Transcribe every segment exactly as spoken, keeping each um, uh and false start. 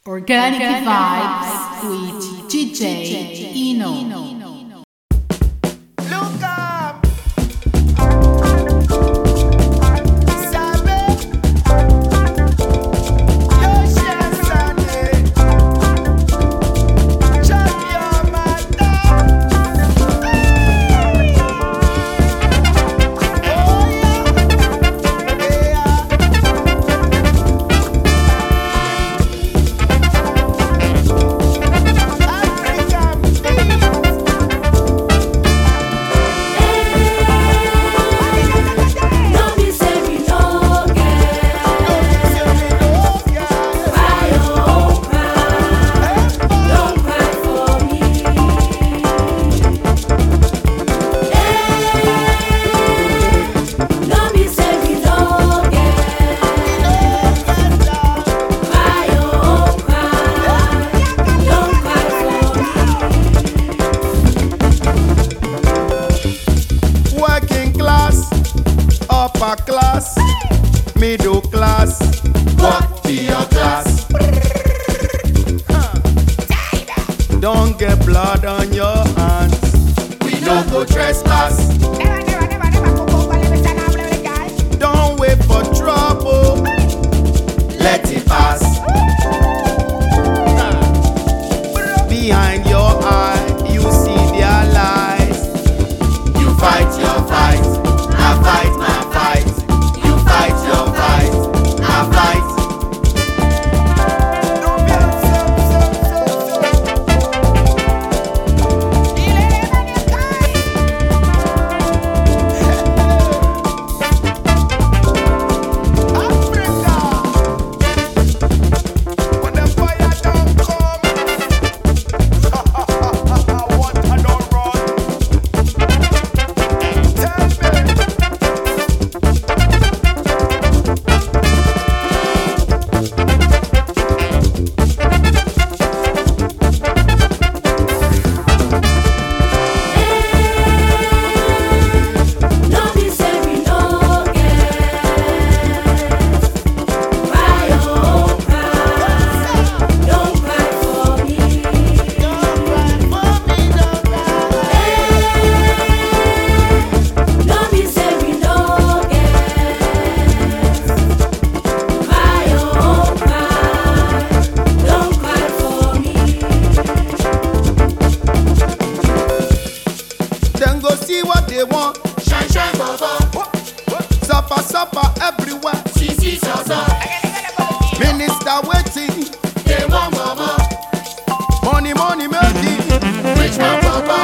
Organic Vibes with D J Eno. Look up. Class, middle class, walk to your class. Don't get blood on your hands. We no go trespass. Don't wait for trouble. Let it pass. Behind your eye, you see their lies. You fight your fight. I fight my fight. You fight your fight. I fight. When the fire don't come, water don't run. Tell me. See what they want. Shine, shine, baba. Supper, supper everywhere. See, see, salsa. Minister waiting. They want mama. Money, money making. Rich man, papa.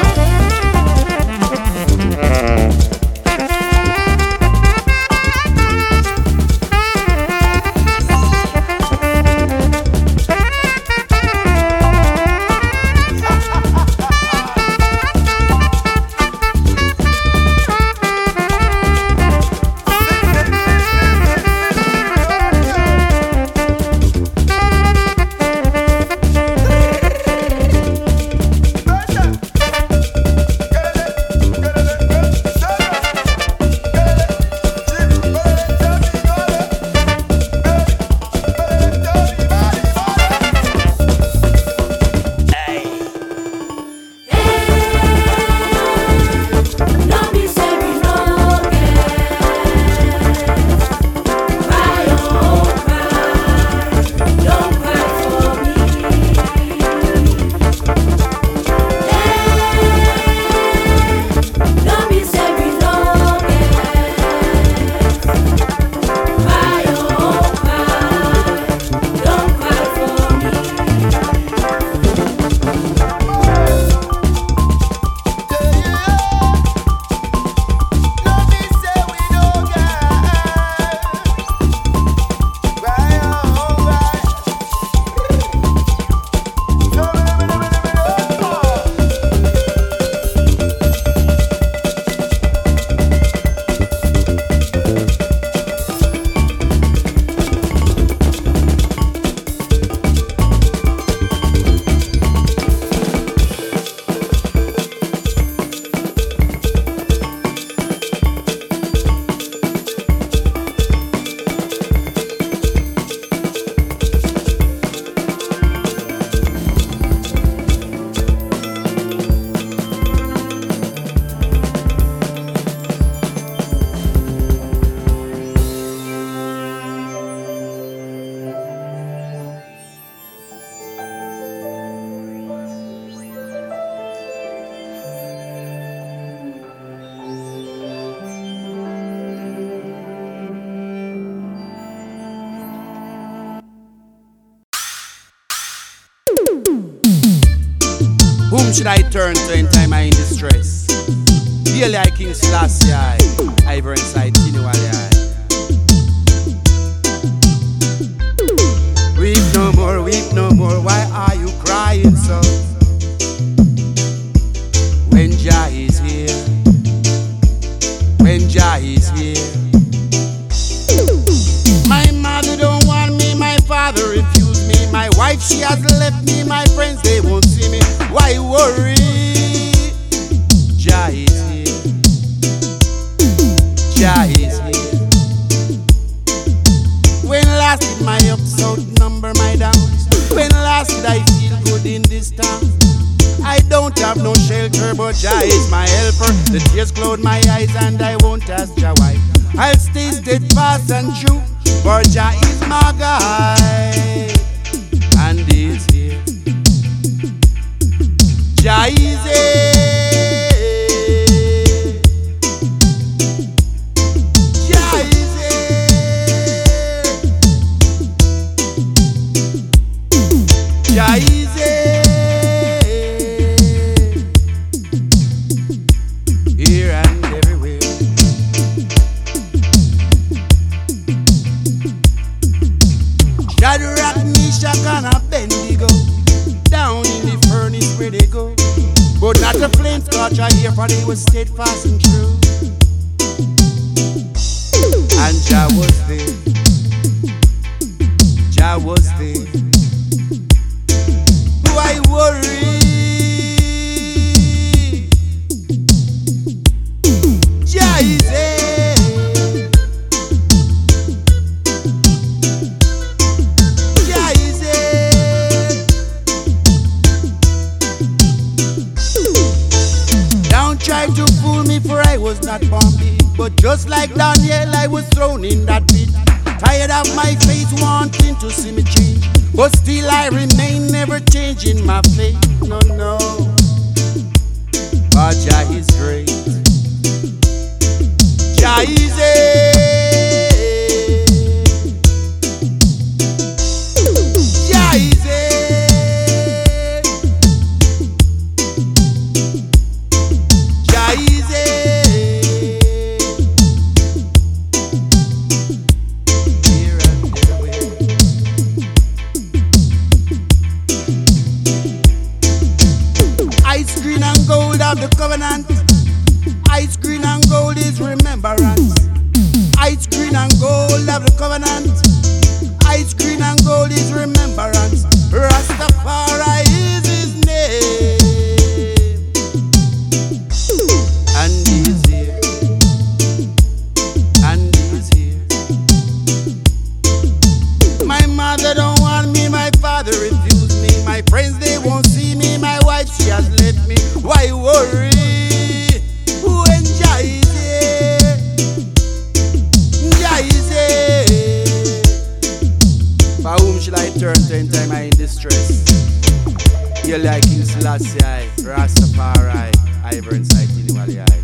Whom should I turn to in time I'm in distress? Daily I King Selassie I, Ivor inside Tinuwali I. Weep no more, weep no more, why are you crying so? When Jah is here, when Jah is here. My mother don't want me, my father refused me, my wife she has left me, my friends they won't see me. Why worry? Jah is here, Jah is here. When last did my ups outnumber my downs? When last did I feel good in this town? I don't have no shelter, but Jah is my helper. The tears cloud my eyes and I won't ask Jah why. I'll stay steadfast and true, for Jah is my guide, and He is here. Jah is here. Jah is here. Jah is here. Here and everywhere. Shadrach, Meshach, and Abednego down in the furnace where they go, but not the flame scorch I hear, for they were steadfast and true. And Jah was there, Jah was there. Why worry? Jah is there. Jah is there. Don't try to fool me, for I was not born big, but just like Daniel I was thrown in that pit. Tired of my face wanting to see me change, but still I remain never changing my faith. No, no, but Jah is great. Jah is here. Jah is here. Jah is here. Here and everywhere. Ice green and gold of the covenant. Ice green and gold is remembrance. Ice green and gold of the covenant. Ice green and gold is remembrance. Rastafari is His name, and He is here, and He is here. My mother don't want me, my father refused me, my friends they won't see me, my wife she has left me. Why worry? When Jah is here, Jah is here. For whom shall I turn to in time I'm in distress? You're like King Selassie I, Rastafari, Ivor inside Tinuwali I.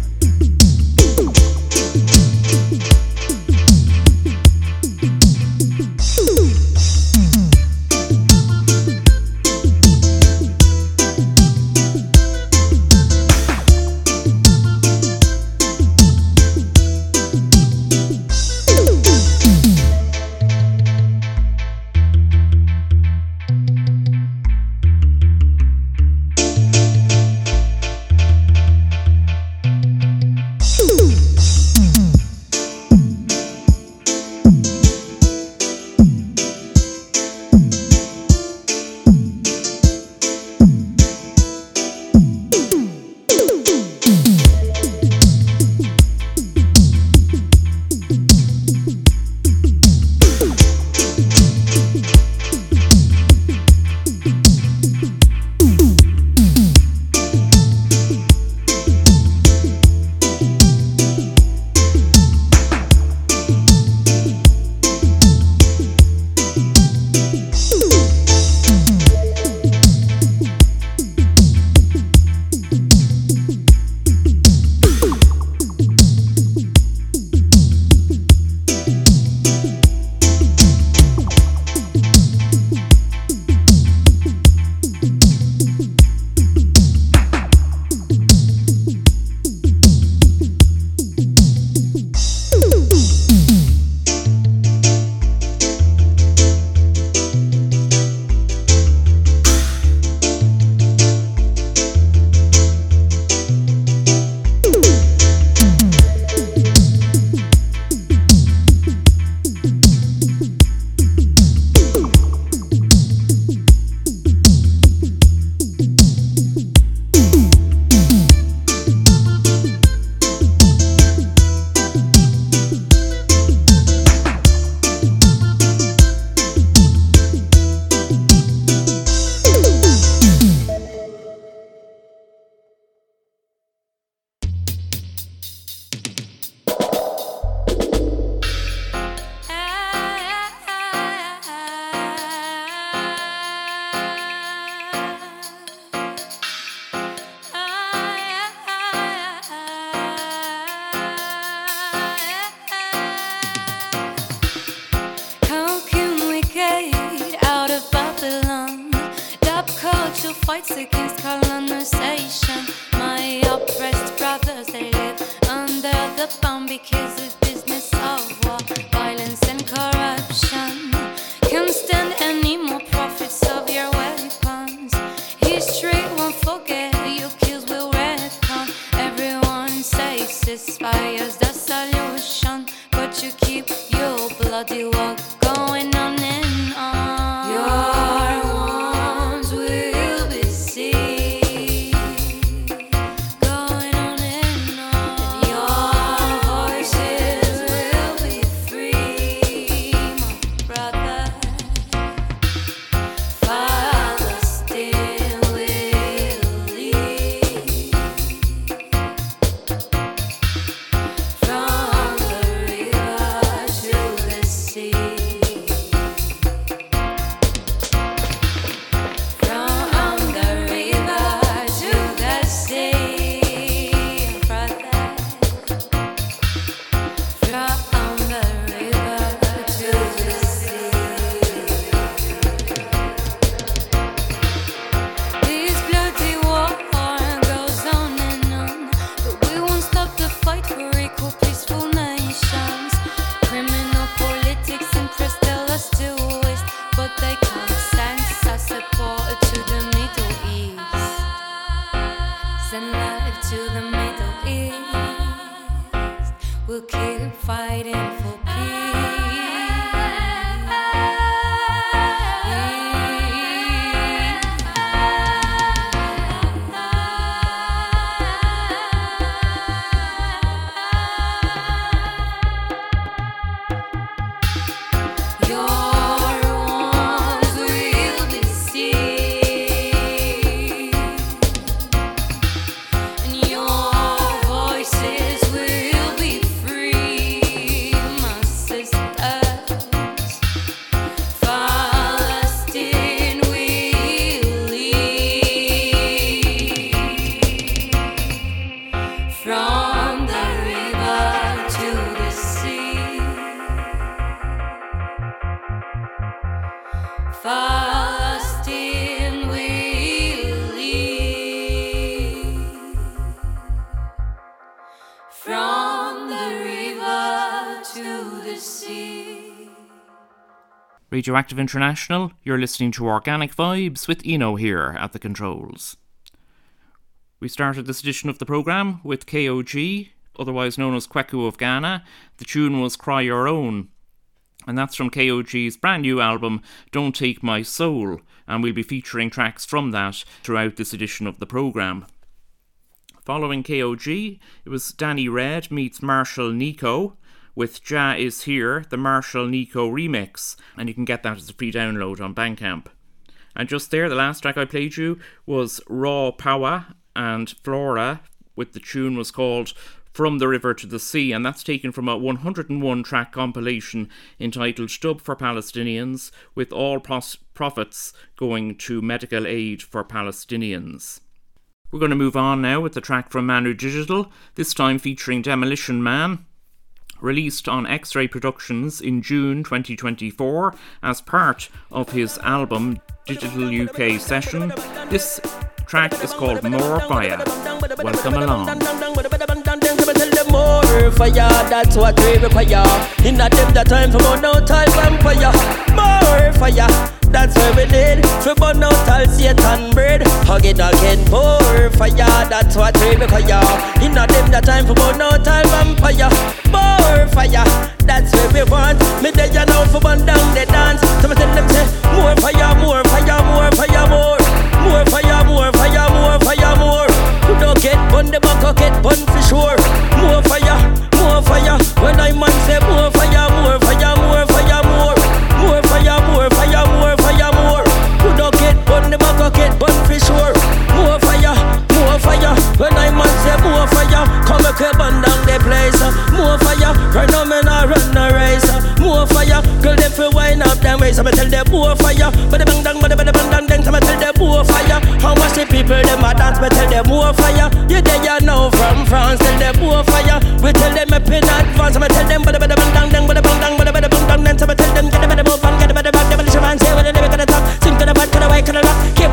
culture fights against colonization. My oppressed brothers, they live under the bomb because of business of war, violence and corruption. Can't stand any more profits of your weapons. History won't forget your kills will reckon. Everyone says ceasefire's the solution, but you keep your bloody war going on and on. Your wounds will be seen, going on and on. And your voices will be free, my brother. Palestine will lead from the river to the sea. From the river to the sea, brother. From the river to the sea. This bloody war goes on and on, but we won't stop the fight for equal, peaceful nations. Criminal politics impress tell us to waste, but they can't sense our support to the Middle East. Send love to the Middle East. We'll keep fighting for Your wounds will be seen, and your voices will be free, my sisters. Palestine will lead from the river to the sea. Palestine will lead from the river to the sea. Radioactive International, you're listening to Organic Vibes with Eno here at the controls. We started this edition of the programme with K O G, otherwise known as Kweku of Ghana. The tune was Cry Your Own, and that's from K O G's brand new album Don't Take My Soul, and we'll be featuring tracks from that throughout this edition of the programme. Following K O G, it was Danny Red meets Marshall Nico with Ja Is Here, the Marshall Nico remix, and you can get that as a free download on Bandcamp. And just there, the last track I played you was Raw Power and Flora, with the tune was called From the River to the Sea, and that's taken from a one hundred and one track compilation entitled Dub for Palestinians, with all pros- profits going to medical aid for Palestinians. We're going to move on now with the track from Manu Digital, this time featuring Demolition Man, released on X-Ray Productions in June twenty twenty-four as part of his album Digital U K Session. This track is called More Fire. Welcome along. More fire, that's what we require. In a them that time for burn out all vampire. More fire, that's what we need. For burn out all Satan bread. Again, again, more fire, that's what we require. In a them that time for burn out all vampire. More fire, that's what we want. Me they ya now for burn down the dance. So me tell them say, more fire, more fire, more fire, more. More fire, more fire, more fire, more. You don't get bun, the back of get bun for sure. More fire, more fire. When I man say more fire, more fire, more fire, more. More fire, more fire, more fire, more. You don't get bun, the back of get bun for sure. More fire, more fire. When I man say more fire, come and burn down the place. More fire, right now me nah run no race. More fire, girl they feel wind up them ways. I'ma tell them more fire, but the bang bang, but the bang bang bang. I'ma tell them more fire. How much the people them a dance, but tell them more fire. You there you know from France, tell them more fire. We tell them up in advance. I'ma tell them but the bang bang bang, but the bang bang, but the bang bang bang. I'ma tell them get the better move and get the better back. The better man say when they never gonna talk. Sing to the back, to the way, to the rock. Keep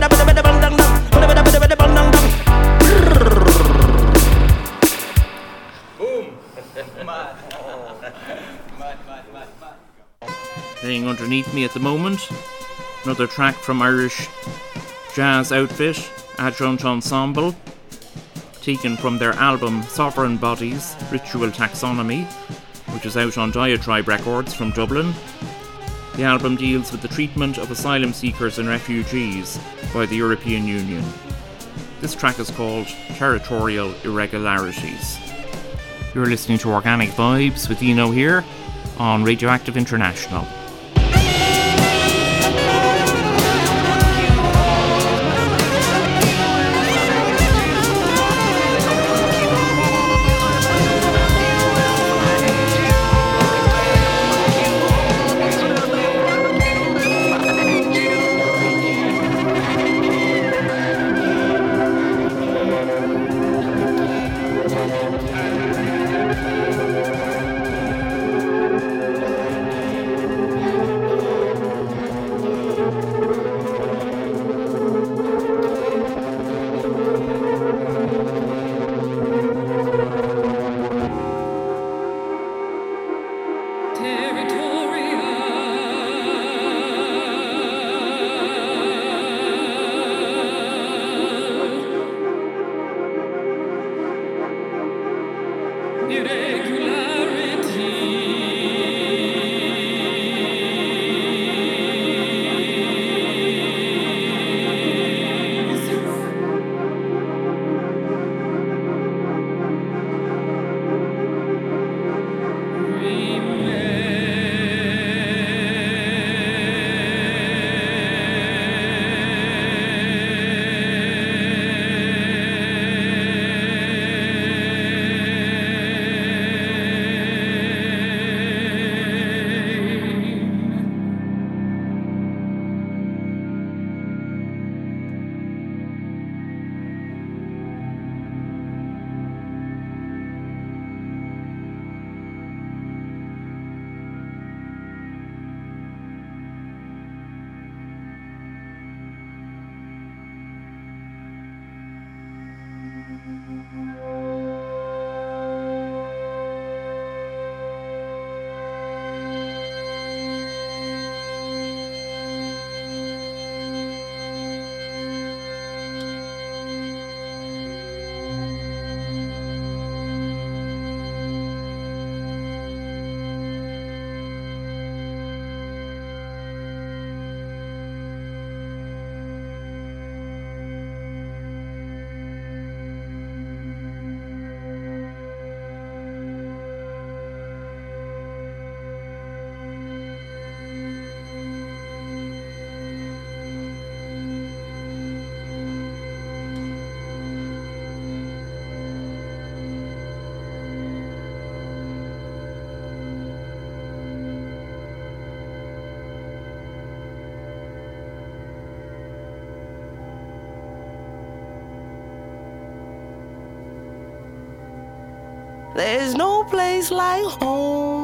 bada bada bada bang dang dang. Bada bada bada bada bang dang dang. Playing underneath me at the moment, another track from Irish jazz outfit Adjunct Ensemble, taken from their album Sovereign Bodies Ritual Taxonomy, which is out on Diatribe Records from Dublin. The album deals with the treatment of asylum seekers and refugees by the European Union. This track is called Territorial Irregularities. You're listening to Organic Vibes with Eno here on Radioactive International. There's no place like home.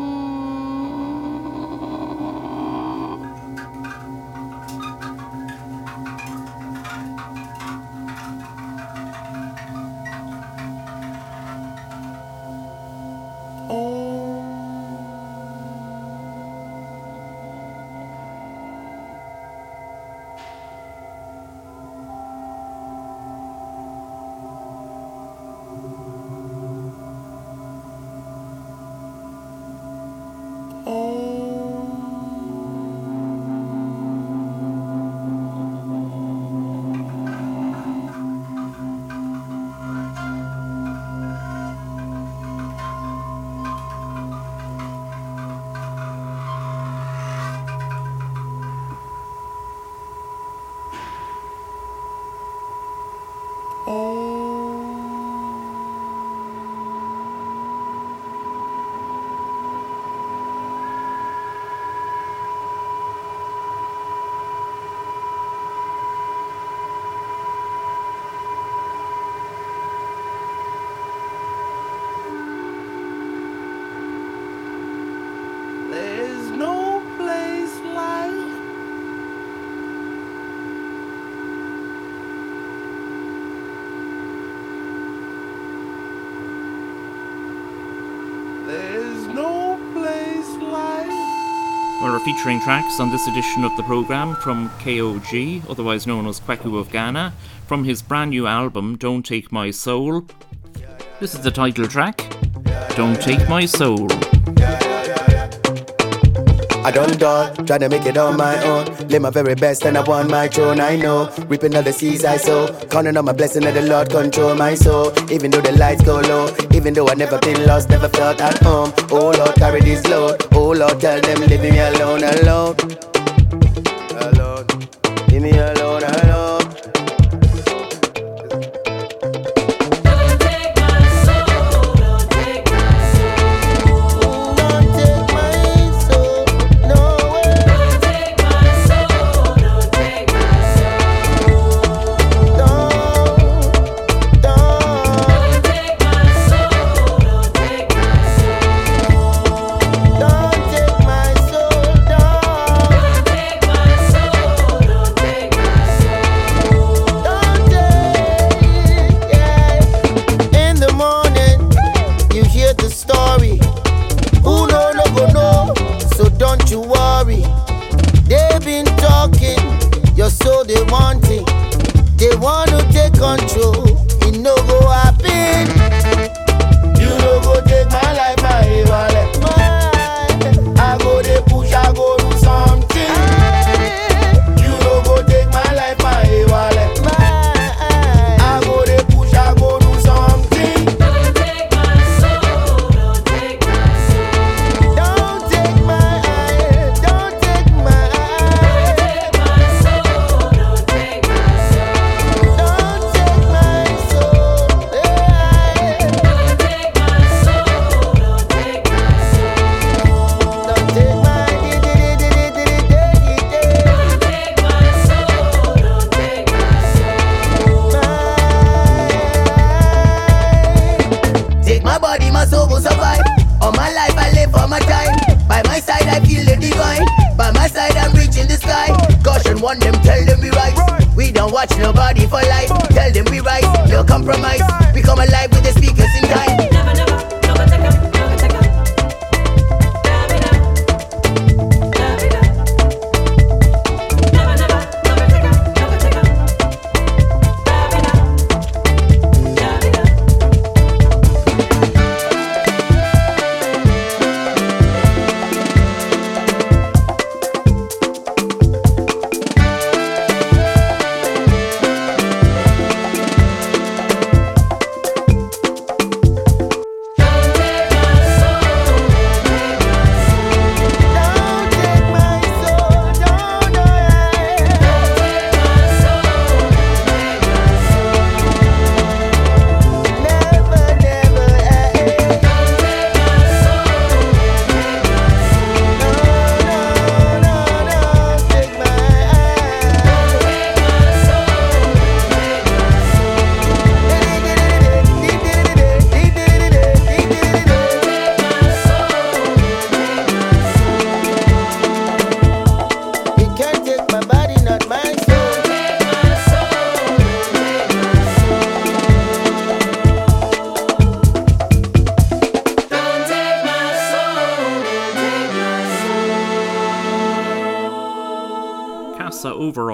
There's no place like There's no place like Well, we're featuring tracks on this edition of the programme from K O G, otherwise known as Kweku of Ghana, from his brand new album Don't Take My Soul. This is the title track, Don't Take My Soul. I don't dawdle, try to make it on my own. Live my very best and I want my throne, I know. Reaping all the seeds I sow. Counting on my blessing that the Lord control my soul. Even though the lights go low. Even though I never been lost, never felt at home. Oh Lord, carry this load. Oh Lord, tell them leave me alone, alone. Alone. Leave me alone, alone.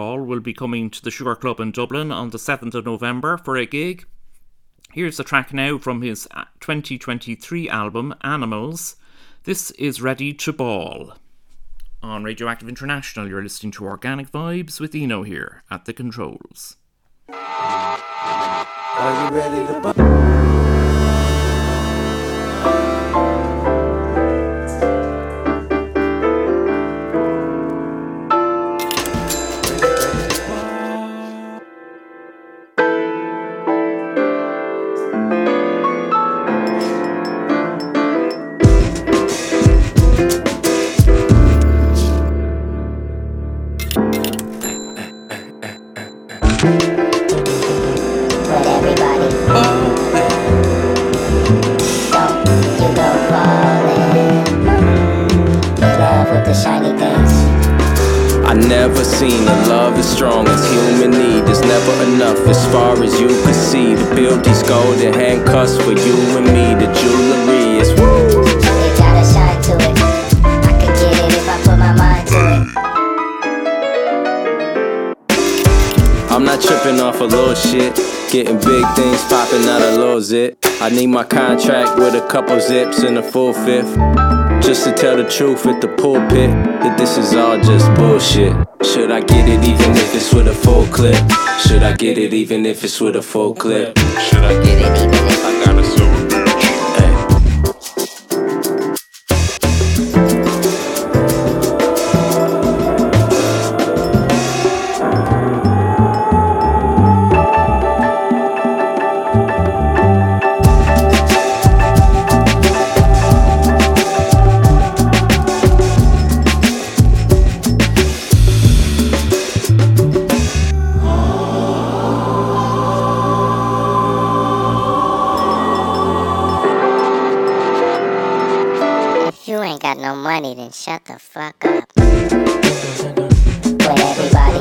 Crawl will be coming to the Sugar Club in Dublin on the seventh of November for a gig. Here's the track now from his twenty twenty-three album, Animals. This is Ready to Ball. On Radioactive International, you're listening to Organic Vibes with Eno here at the controls. Are you ready to ball? Never seen a love as strong as human need. There's never enough as far as you can see to build these golden handcuffs for you and me. The jewelry is woo. It gotta shine to it. I could get it if I put my mind to it. I'm not tripping off a little shit. Getting big things popping out a little zip. I need my contract with a couple zips and a full fifth. Just to tell the truth at the pulpit that this is all just bullshit. Should I get it even if it's with a full clip? Should I get it even if it's with a full clip? Should I get it even if I got a silver bitch? Hey. Got no money, then shut the fuck up. With everybody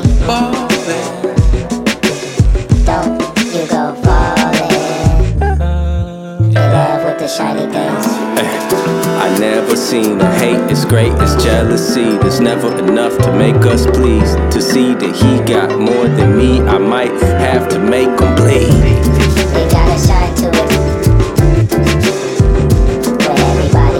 don't you go falling in love with the shiny things. I never seen a hate as great as jealousy. There's never enough to make us pleased. To see that he got more than me, I might have to make him bleed. They gotta shine to it. With everybody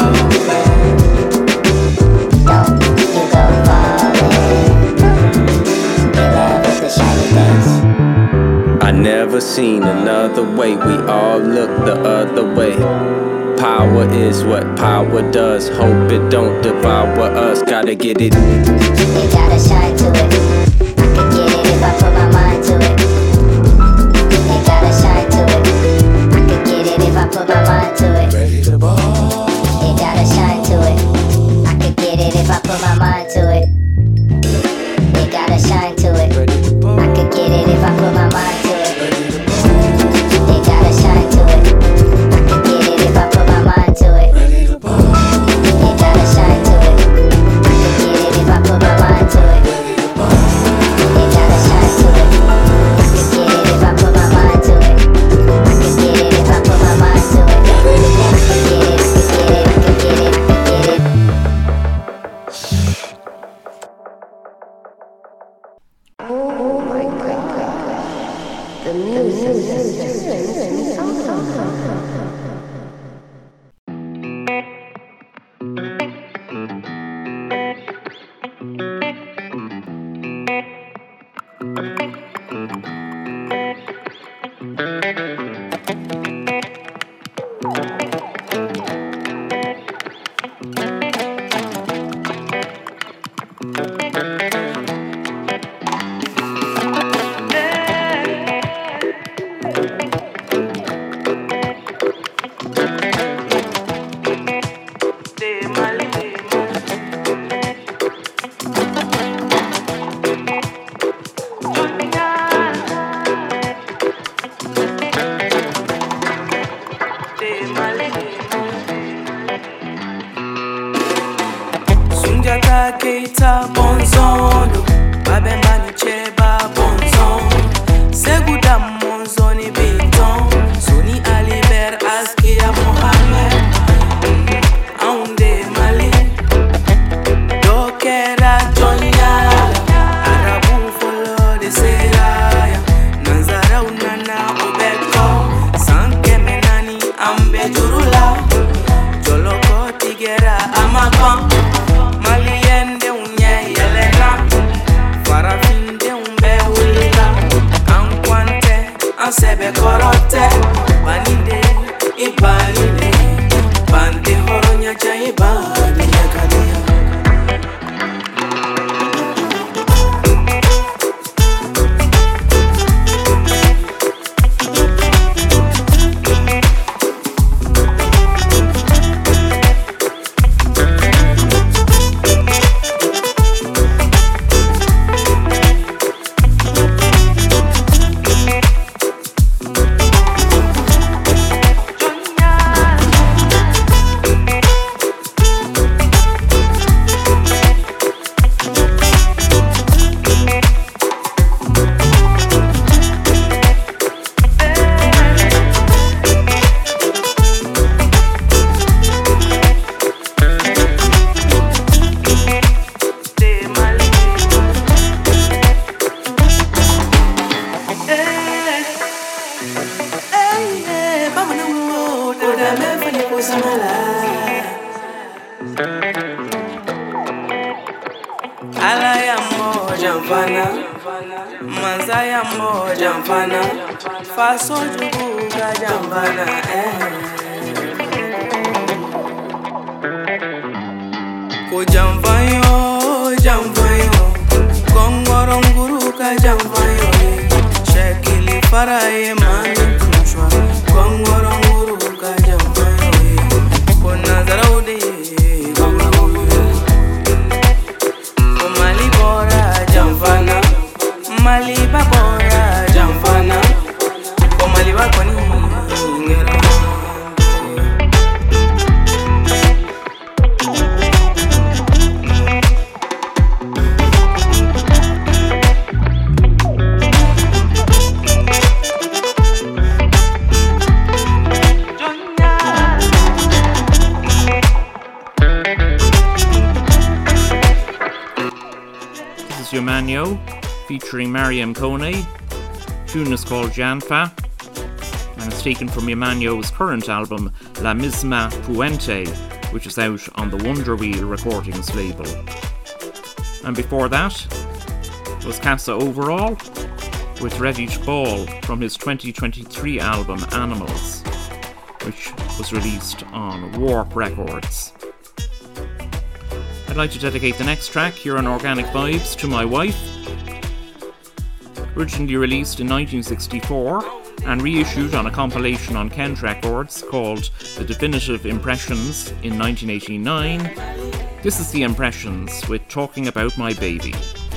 don't you go falling in love with the shiny things. I never seen another way. We all look the other way. Power is what power does. Hope it don't devour us. Gotta get it. It gotta shine to it. I could get it if I put my mind to it. It gotta shine to it. I could get it if I put my mind to it. Ready to ball. It gotta shine to it. I could get it if I put my mind to it. It gotta shine to it. I could get it if I put my mind to it. It gotta shine to it. I could get it if I put my mind to it. It gotta shine to it. I could get it if I put my mind to it. It gotta shine to it. I could get it if I put my mind to it. I could get it if I put my mind to it. I could get it, I could get it, I could get it, I could get it. Oh my God. The music. sebe korote baninde ibaninde bande horonya cha ibani yakadia. Featuring Mariam Kone. Tune is called Janfa and it's taken from Yamanyo's current album La Misma Puente, which is out on the Wonder Wheel Recordings label. And before that was Casa Overall with Ready to Ball from his twenty twenty-three album Animals, which was released on Warp Records. I'd like to dedicate the next track here on Organic Vibes to my wife. Originally released in nineteen sixty-four and reissued on a compilation on Kent Records called The Definitive Impressions in nineteen eighty-nine, this is The Impressions with Talking About My Baby.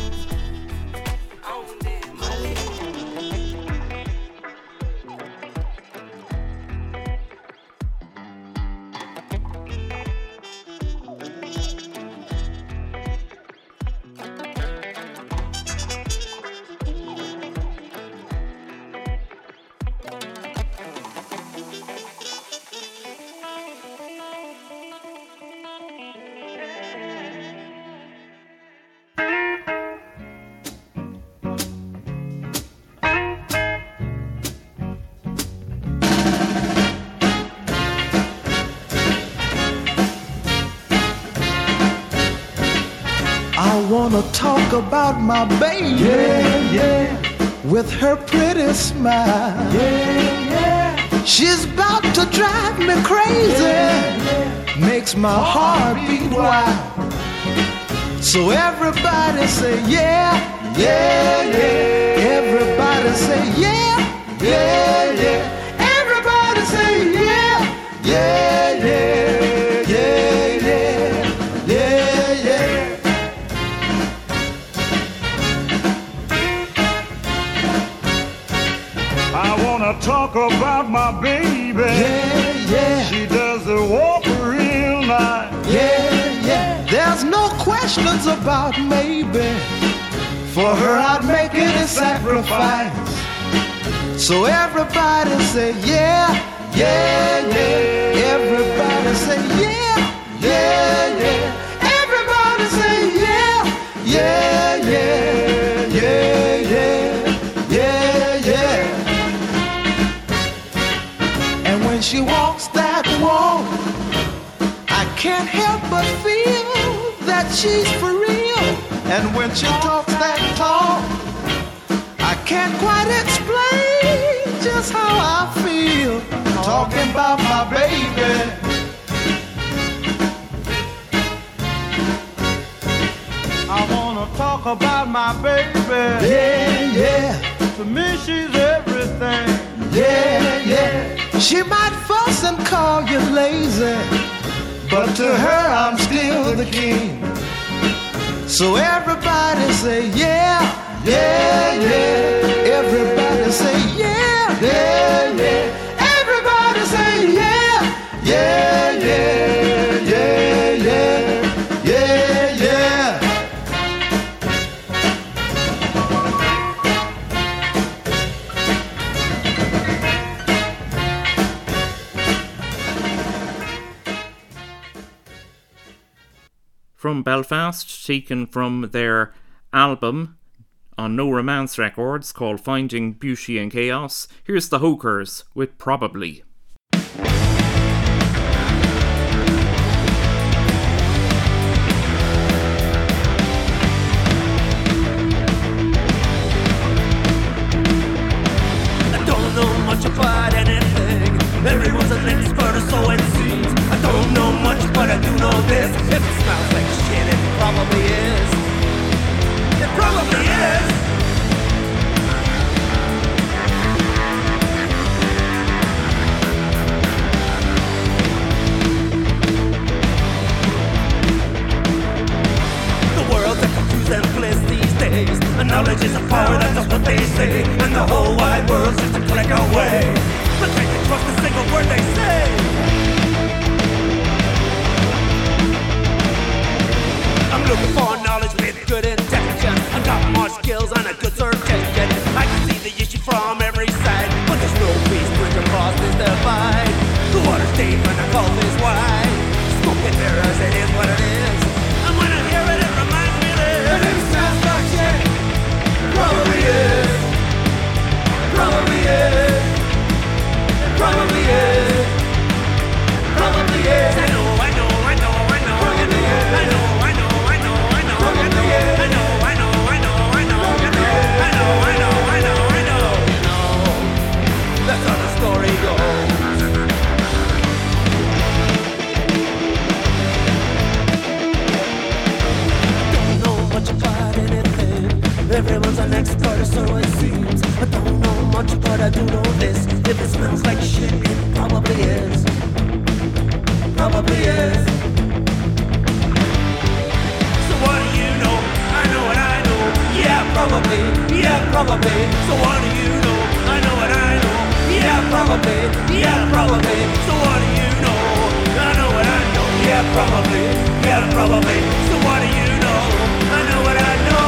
I wanna talk about my baby, yeah, yeah, with her pretty smile, yeah, yeah. She's about to drive me crazy, yeah, yeah. Makes my heart beat wild. So everybody say yeah, yeah, yeah. Everybody say yeah, yeah, yeah. Everybody say yeah, yeah, yeah, yeah, yeah, yeah, yeah. I wanna talk about my baby. Yeah, yeah. She does the walk real nice. Yeah, yeah. There's no questions about maybe. For her I'd make any sacrifice. So everybody say yeah, yeah, yeah. Everybody say yeah, yeah, yeah. Everybody say yeah, yeah, yeah, yeah, yeah, yeah, yeah. And when she walks that walk, I can't help but feel that she's for real. And when she talks that talk, I can't quite explain is how I feel talking about my baby. I wanna talk about my baby. Yeah, yeah. To me she's everything. Yeah, yeah. She might fuss and call you lazy, but to her I'm still the king. So everybody say yeah, yeah, yeah. Everybody say yeah, yeah, yeah. Everybody say yeah, yeah, yeah, yeah, yeah, yeah, yeah. From Belfast, taken from their album on No Romance Records called Finding Beauty in Chaos, here's the Hokers with Probably. I don't know much about anything. Everyone's an expert, or so it seems. I don't know much, but I do know this. If it smells like shit, it probably is. It probably is. The world's a confused and bliss these days. And knowledge is a power, that's just what they say. And the whole wide world's just a click away. But they can trust a single word they say. I'm looking for knowledge with good intention. I've got more skills and a good search engine. I can see the issue from every side, but there's no peace bridge across this divide. The water's deep and the gulf is wide. Smoke and mirrors, it is what it is. And when I hear it, it reminds me this. And it sounds like shit. Probably is. Probably is. Probably is. Probably is. I know, I know, I know, I know. Probably is. I know, I know, I know, I know. Probably is. I know, I know, I know, I know. I know, I know, I know, I know, I know. You know, that's how the story goes. Don't know much about anything. Everyone's an expert, so it seems. I don't know much, but I do know this. If it smells like shit, it probably is. Probably is. So what do you know? I know what I know. Yeah, probably. Yeah, probably. So what do you know? I know what I know. Yeah, probably. Yeah, probably. So what do you know? I know what I know. Yeah, probably. Yeah, probably. So what do you know? I know what I know.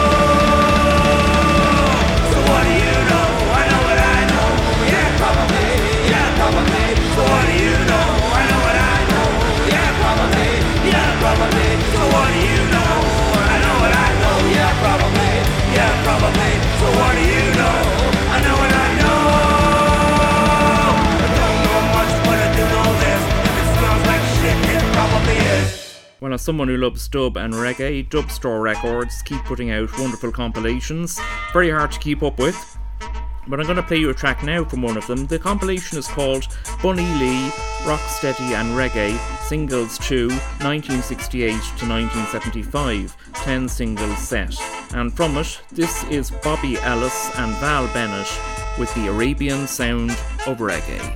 So what do you know? I know what I know. Yeah, probably. Yeah, probably. So what do you know? I know what I know. Yeah, probably. Yeah, probably. So what do you know? I know what I know. Yeah, probably. Yeah, probably. So what do you know? I know what I know. I don't know much, but I do know this. If it smells like shit, it probably is. Well, as someone who loves dub and reggae, Dub Store Records keep putting out wonderful compilations. Very hard to keep up with. But I'm going to play you a track now from one of them. The compilation is called Bunny Lee, Rocksteady and Reggae, Singles two, nineteen sixty-eight to nineteen seventy-five, ten singles set. And from it, this is Bobby Ellis and Val Bennett with the Arabian Sound of Reggae.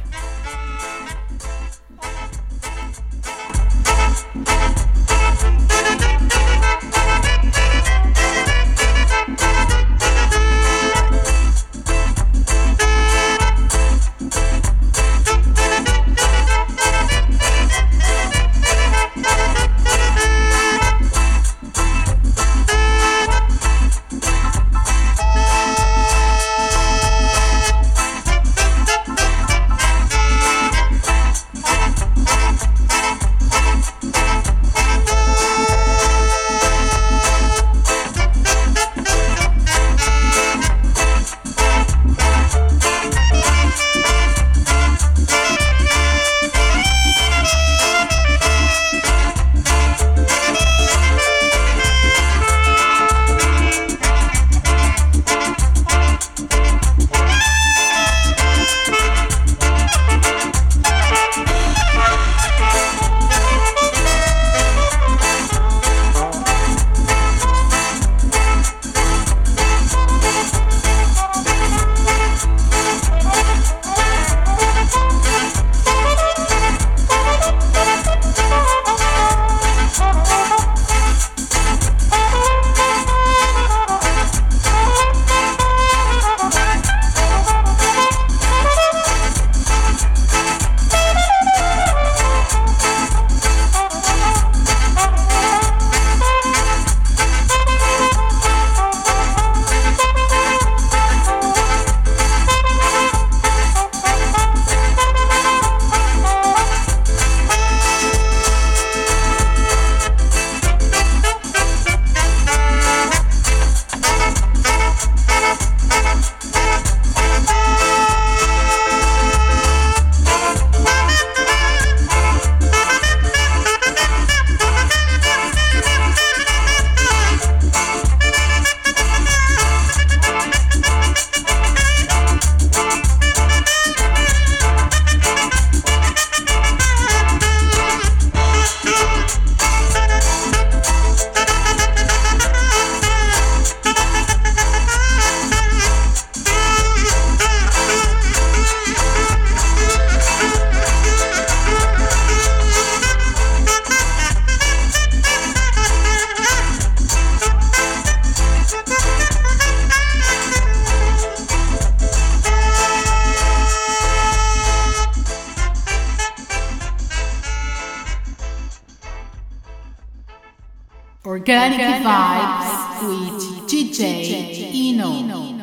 Organic Vibes with D J Eno.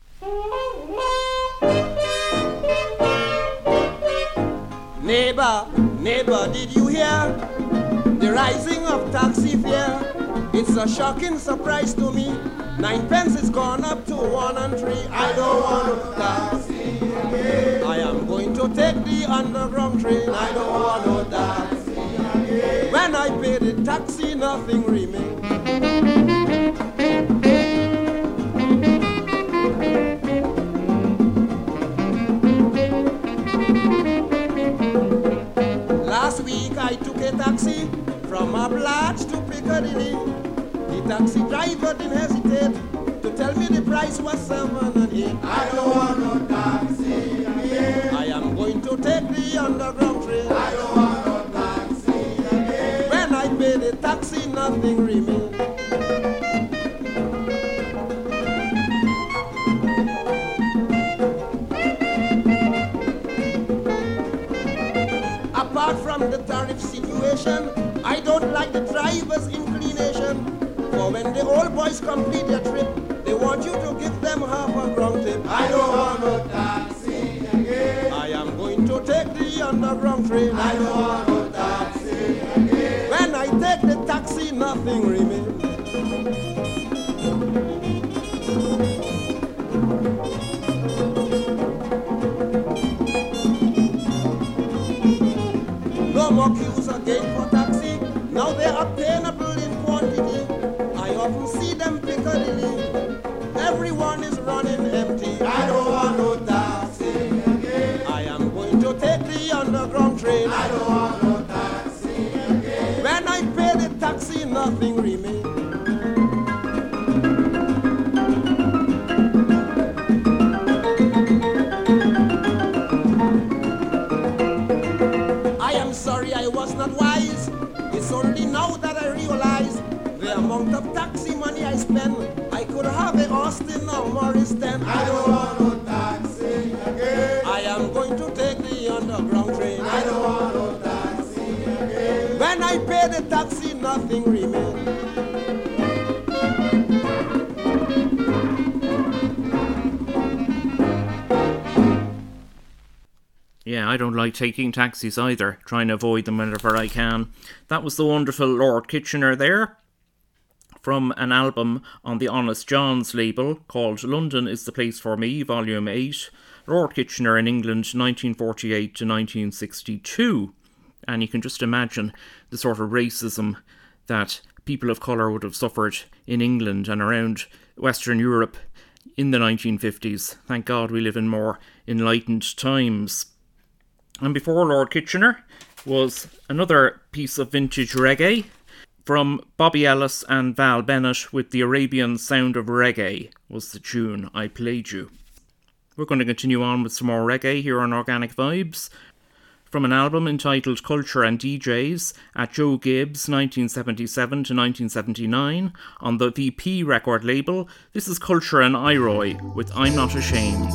Neighbor, neighbor, did you hear the rising of taxi fare? It's a shocking surprise to me. Nine pence is gone up to one and three. I don't want no taxi again. I am going to take the underground train. I don't want no taxi again. When I pay the taxi, nothing remains. Last week I took a taxi from Ablatch to Piccadilly. The taxi driver didn't hesitate to tell me the price was seven and eight. I don't want no taxi again. I am going to take the underground train. I don't want no taxi again. When I pay the taxi, nothing remains. Apart from the tariff situation, I don't like the driver's inclination. For when the old boys complete their trip, they want you to give them half a ground tip. I don't want no taxi again. I am going to take the underground train. I don't want no taxi again. When I take the taxi, nothing remains. No more queues again for taxi. Now they are obtainable in quantity. I often see them Piccadilly. Everyone is running empty. I don't want no taxi again. I am going to take the underground train. I don't want no taxi again. When I pay the taxi, nothing remains. I am sorry I was not wise. It's only now that I realize the amount of taxi money I spend. I could have a Austin or Morris ten. I don't want no taxi again. I am going to take the underground train. I don't want no taxi again. When I pay the taxi, nothing remains. Yeah, I don't like taking taxis either, trying to avoid them whenever I can. That was the wonderful Lord Kitchener there, from an album on the Honest John's label called London is the Place for Me, Volume eight. Lord Kitchener in England, nineteen forty-eight to nineteen sixty-two. And you can just imagine the sort of racism that people of colour would have suffered in England and around Western Europe in the nineteen fifties. Thank God we live in more enlightened times. And before Lord Kitchener was another piece of vintage reggae from Bobby Ellis and Val Bennett with The Arabian Sound of Reggae was the tune I played you. We're going to continue on with some more reggae here on Organic Vibes. From an album entitled Culture and D Js at Joe Gibbs nineteen seventy-seven to nineteen seventy-nine on the V P record label, this is Culture and Iroy with I'm Not Ashamed.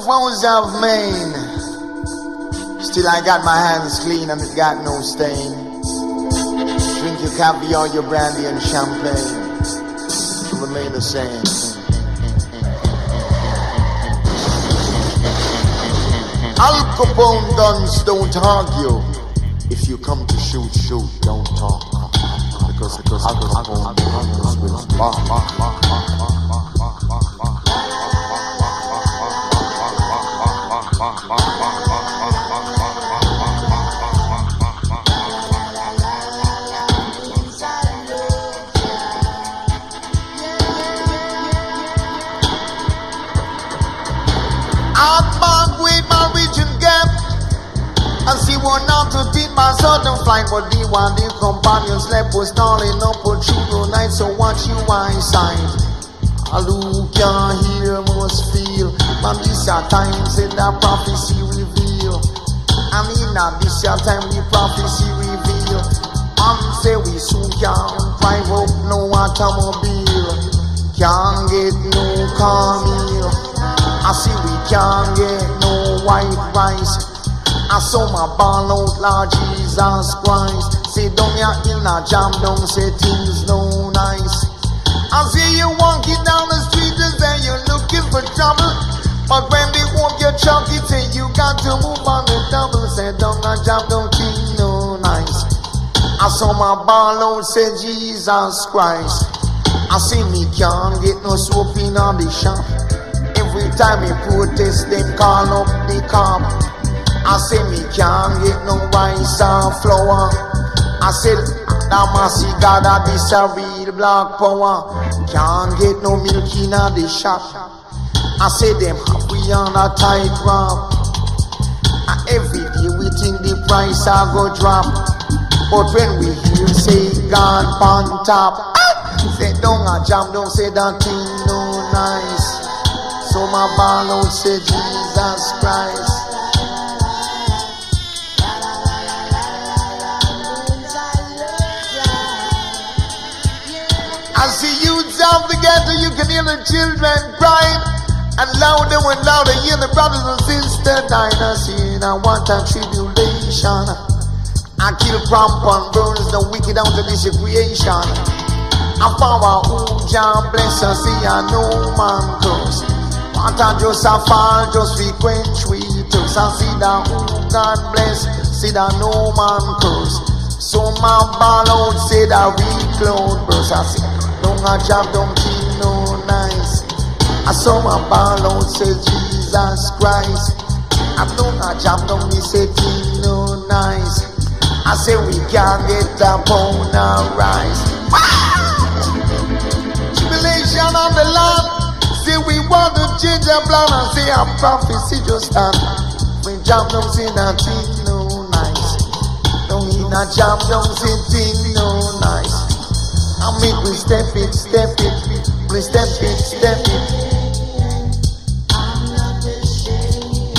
vows I've made. Still I got my hands clean and it got no stain. Drink your caviar, your brandy and champagne to remain the same. Al Capone guns don't argue. If you come to shoot, shoot, don't talk. Because, because Al Capone guns will bark. And see one out to beat my southern flight, but the one the companions left was snarling up a true night. So watch you eyesight. All who can hear must feel. Man, this a time said that prophecy reveal. And in a this a time the prophecy reveal. Man say we soon can drive up no automobile, can't get no car meal. I see we can't get no white rice. I saw my ball out, Lord Jesus Christ. Say down here in a jam, don't say things no nice. I see you walking down the street and say you're looking for trouble. But when they walk your chalk, it say you got to move on the double. Say down a jam, don't think no nice. I saw my ball out, say Jesus Christ. I see me can't get no soap in on the shop. Every time me protest, they call up the cop. I say me can't get no rice or flour. I said that mercy God that this a real black power. Can't get no milk in the shop. I say them we on a tight rope. And every day we think the price a go drop. But when we hear say God on top, say don't a jam, don't say that thing no nice. So my ball out say Jesus Christ. I see youths out together, you can hear the children crying, and louder and louder hear the brothers and sisters dying. I see in a one-time tribulation. I kill, crop and burns the wicked out of this creation. I found our own John bless us, see I no man curse. Water just a fall, just we quench we thirst. I see that own God bless, see that no man curse. So my ball out say that we cloud burst. I see don't a job, don't keep no nice. I saw my ball out say Jesus Christ. I don't a job, don't me say keep no nice. I say we can't get a pound of rice. Tribulation on the land. Say we want to change our plan and say our prophecy just stand. We job don't say nothing no nice. Don't in a job don't say thing no nice. I make we step it, step it, we step it, step it. I'm not ashamed.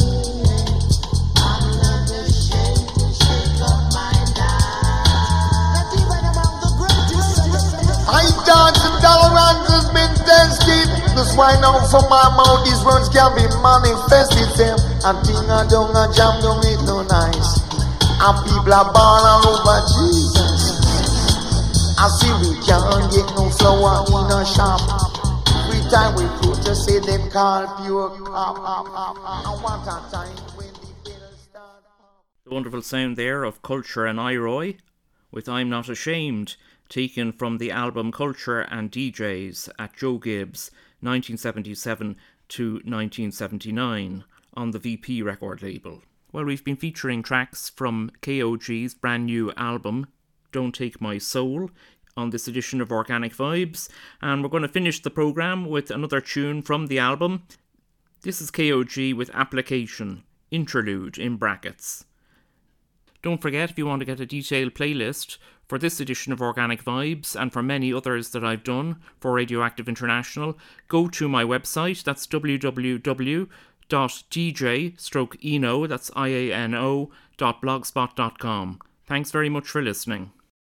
I'm not ashamed to shake up my life. Not even among the greatest. I dance and tolerance has been tested. That's why now from my mouth these words can be manifested. Them and thing I don't a jam don't it no nice. And people are born all over Jesus. I see we can't get no flour in a shop. Every time we put to say them call pure cop. I want a time when the bill start. The wonderful sound there of Culture and Iroy with I'm Not Ashamed, taken from the album Culture and D Js at Joe Gibbs, nineteen seventy-seven to nineteen seventy-nine, on the V P record label. Well, we've been featuring tracks from K O G's brand new album, Don't Take My Soul, on this edition of Organic Vibes, and we're going to finish the programme with another tune from the album. This is K O G with Application, Interlude in brackets. Don't forget, if you want to get a detailed playlist for this edition of Organic Vibes and for many others that I've done for Radioactive International, go to my website. That's w w w dot d j stroke eno, that's I A N O, dot blogspot dot com. Thanks very much for listening.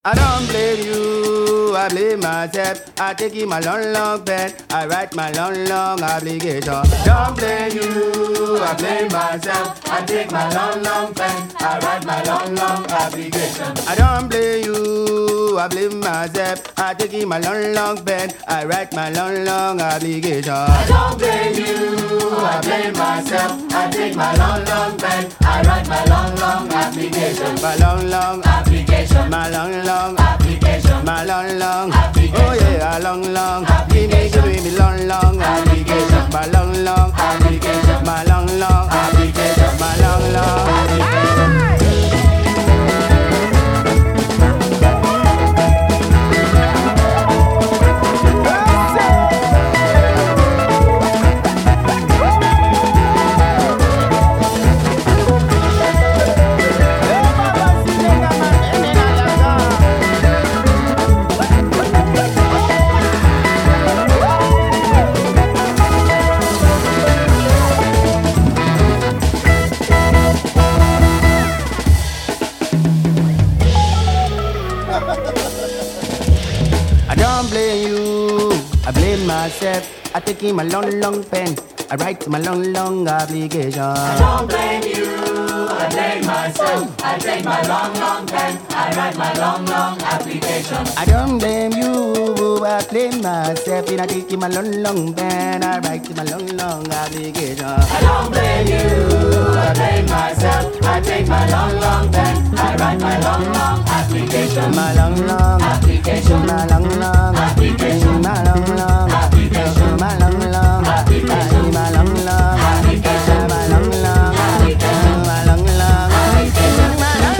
I don't blame you, I blame myself. I take in my long, long pen, I write my long, long obligation. Don't blame you, I blame myself. I take my long, long pen, I write my long, long obligation. I don't blame you, I blame myself. I take in my long, long pen, I write my long, long obligation. I don't blame you, I blame myself. I take my long, long pen, I write my long, long application. My long, long application. My long, long application. My long, long application. Oh yeah, a long, long. Give me, give me, me long, long application. My long, long application. My long, long application. My long, long application. Myself, I take in my long, long pen, I write my long, long obligation. I don't blame you, I blame myself. I take my long, long pen, I write my long, long application. I don't blame you, I blame myself. I take in my long, long pen, I write my long, long obligation. I don't blame you, I blame myself. I take my long, long pen, I write my long, long application. My long, long application. My long, long application. My long, long application. My long, long application. My long, long application. My long, long application. My long, long application. My long,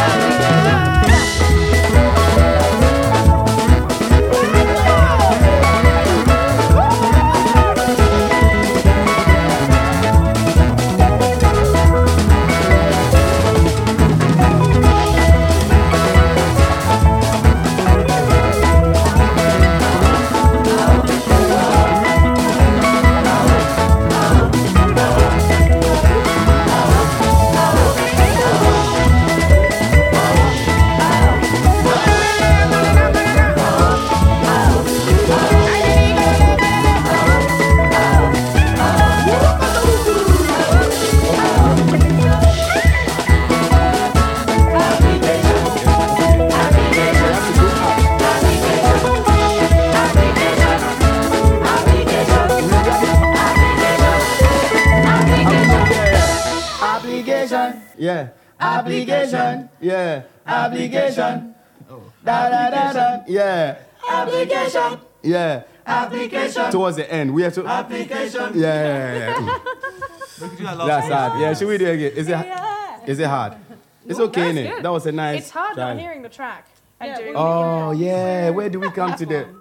yeah, obligation, yeah, obligation, da da da da, yeah, obligation, yeah, application. Towards the end, we have to application. Yeah, yeah, yeah. That's hard. Yeah, should we do it again? Is it? Yeah. Is it hard? It's okay, innit? That was a nice. It's hard try. not hearing the track and doing Oh yeah, where do we come to the?